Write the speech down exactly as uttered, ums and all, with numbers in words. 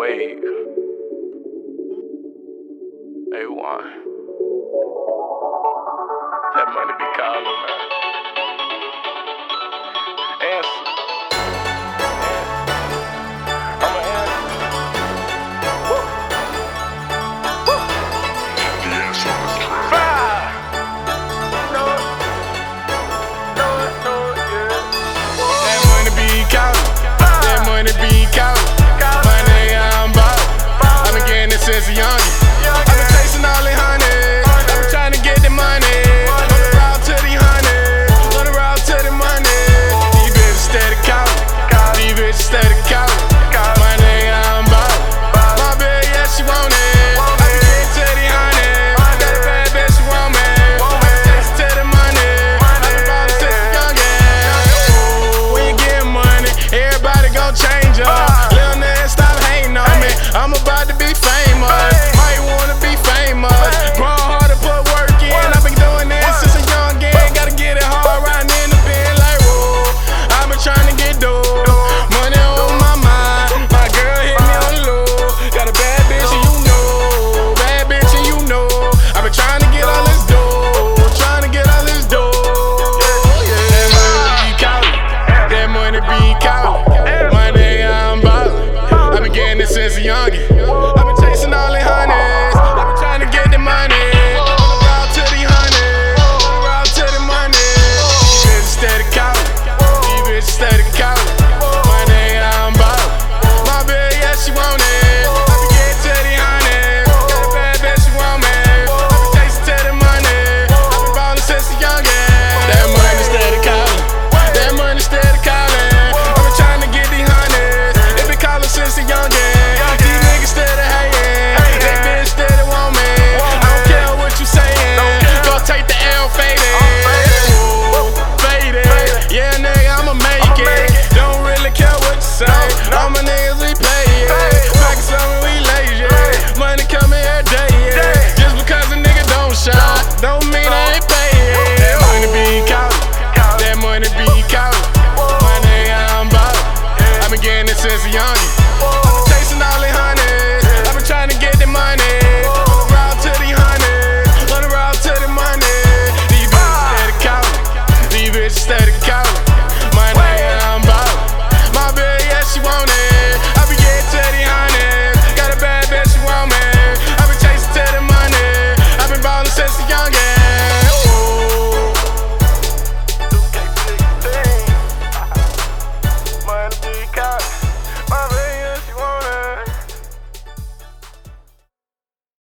wave. A one. That money be calling, man. Answer. I'ma answer. Woo. Woo. The answer on this track. Five. Know it. Know it, know it, yeah. That money be calling. That money be calling. My nigga, I'm ballin'. I've been getting it since a youngin'. I've been chasing all the honey. I've been trying to get the money. On the route to the honey. On the route to the money. These bitches steady callin'. These bitches steady callin'. My nigga, I'm ballin'. My bitch, yeah, she want it. I been getting to the honey. Got a bad bitch, she want me. I been chasing to the money. I've been ballin' since a youngin'. When you get money, everybody gon' change up. Lil' nigga, stop hating on me. I'm about to be famous. Might wanna be famous. Grown hard to put work in. I've been doing this since a young gang. Gotta get it hard, riding in the bin like whoa. I've been trying to get dough. Money on my mind. My girl hit me on the low. Got a bad bitch and you know. Bad bitch and you know. I've been trying to get all this dough. Trying to get all this dough. Yeah, that money be callin'. That money be callin'. My nigga, I'm ballin'. I've been getting it since a youngin'. I've been chasing all the honeys. I've been trying to get the money. On the route to the honey. On the route to the money. These bitches steady callin'. These bitches steady callin'. My nigga, I'm ballin'. My bitch, yeah, she want it. I been getting to the honey. Got a bad bitch, she want me. I been chasing to the money. I've been ballin' since a youngin'. That money steady callin'. That money steady callin'. I've been trying to get these honeys. They been callin' since a youngin'. These niggas steady hatin'. They bitch steady want me. I don't care what you sayin'. Go take the L, faded. Ooh, faded. Yeah, nigga, I'ma make it. Don't really care what you say. All my niggas, we pay it. Back summer, we lazy. Money coming every day. Yeah. Just because a nigga don't shine, don't mean I ain't payin'. That money be callin'. That money be callin'. My nigga, I'm ballin'. I've been getting it since a young.